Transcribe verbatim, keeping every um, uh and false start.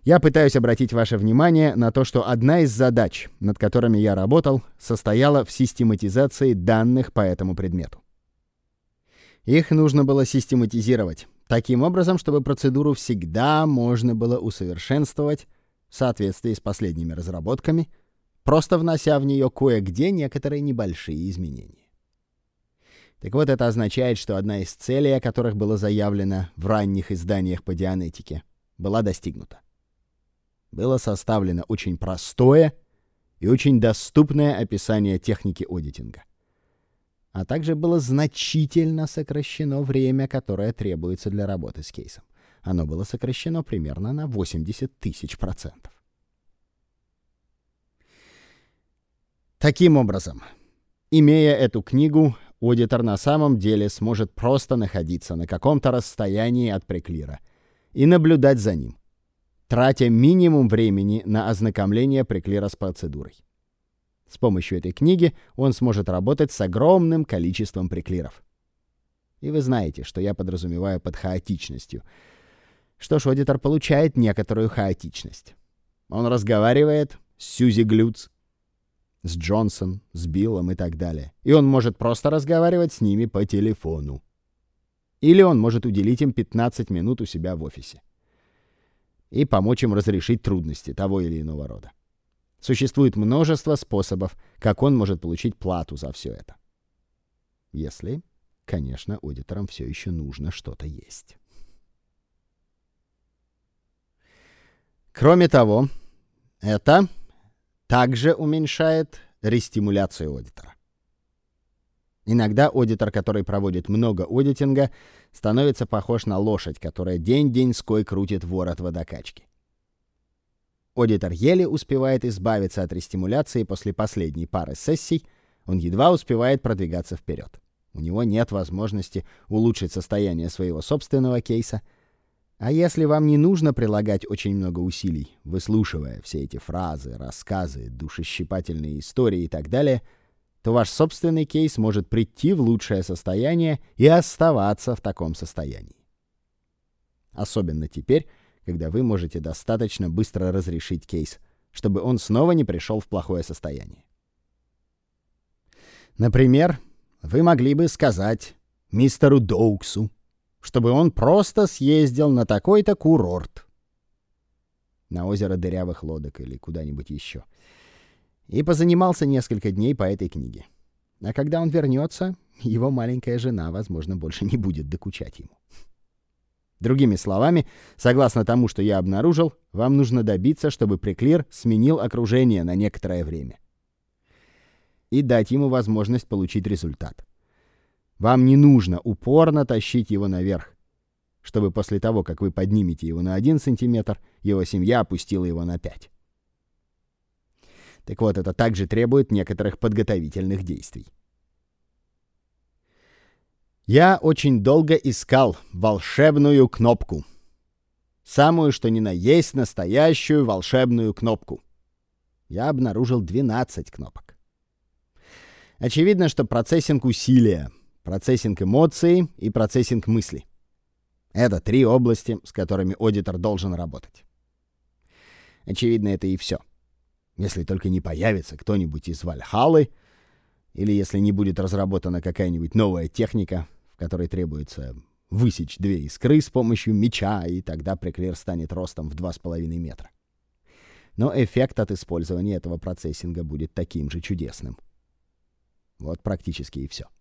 Я пытаюсь обратить ваше внимание на то, что одна из задач, над которыми я работал, состояла в систематизации данных по этому предмету. Их нужно было систематизировать таким образом, чтобы процедуру всегда можно было усовершенствовать в соответствии с последними разработками, просто внося в нее кое-где некоторые небольшие изменения. Так вот, это означает, что одна из целей, о которых было заявлено в ранних изданиях по дианетике, была достигнута. Было составлено очень простое и очень доступное описание техники одитинга. А также было значительно сокращено время, которое требуется для работы с кейсом. Оно было сокращено примерно на восемьдесят тысяч процентов. Таким образом, имея эту книгу, аудитор на самом деле сможет просто находиться на каком-то расстоянии от преклира и наблюдать за ним, тратя минимум времени на ознакомление преклира с процедурой. С помощью этой книги он сможет работать с огромным количеством преклиров. И вы знаете, что я подразумеваю под хаотичностью. Что ж, аудитор получает некоторую хаотичность. Он разговаривает с Сьюзи Глюц, с Джонсон, с Биллом и так далее. И он может просто разговаривать с ними по телефону. Или он может уделить им пятнадцать минут у себя в офисе и помочь им разрешить трудности того или иного рода. Существует множество способов, как он может получить плату за все это. Если, конечно, аудиторам все еще нужно что-то есть. Кроме того, это также уменьшает рестимуляцию аудитора. Иногда аудитор, который проводит много аудитинга, становится похож на лошадь, которая день-деньской крутит ворот водокачки. Аудитор еле успевает избавиться от рестимуляции после последней пары сессий, он едва успевает продвигаться вперед. У него нет возможности улучшить состояние своего собственного кейса. А если вам не нужно прилагать очень много усилий, выслушивая все эти фразы, рассказы, душещипательные истории и так далее, то ваш собственный кейс может прийти в лучшее состояние и оставаться в таком состоянии. Особенно теперь, когда вы можете достаточно быстро разрешить кейс, чтобы он снова не пришел в плохое состояние. Например, вы могли бы сказать мистеру Доуксу, чтобы он просто съездил на такой-то курорт, на озеро Дырявых лодок или куда-нибудь еще, и позанимался несколько дней по этой книге. А когда он вернется, его маленькая жена, возможно, больше не будет докучать ему. Другими словами, согласно тому, что я обнаружил, вам нужно добиться, чтобы преклир сменил окружение на некоторое время и дать ему возможность получить результат. Вам не нужно упорно тащить его наверх, чтобы после того, как вы поднимете его на один сантиметр, его семья опустила его на пять. Так вот, это также требует некоторых подготовительных действий. Я очень долго искал волшебную кнопку. Самую, что ни на есть, настоящую волшебную кнопку. Я обнаружил двенадцать кнопок. Очевидно, что процессинг усилия, процессинг эмоций и процессинг мысли — это три области, с которыми аудитор должен работать. Очевидно, это и все. Если только не появится кто-нибудь из Вальхаллы, или если не будет разработана какая-нибудь новая техника, в которой требуется высечь две искры с помощью меча, и тогда преклир станет ростом в два с половиной метра. Но эффект от использования этого процессинга будет таким же чудесным. Вот практически и все.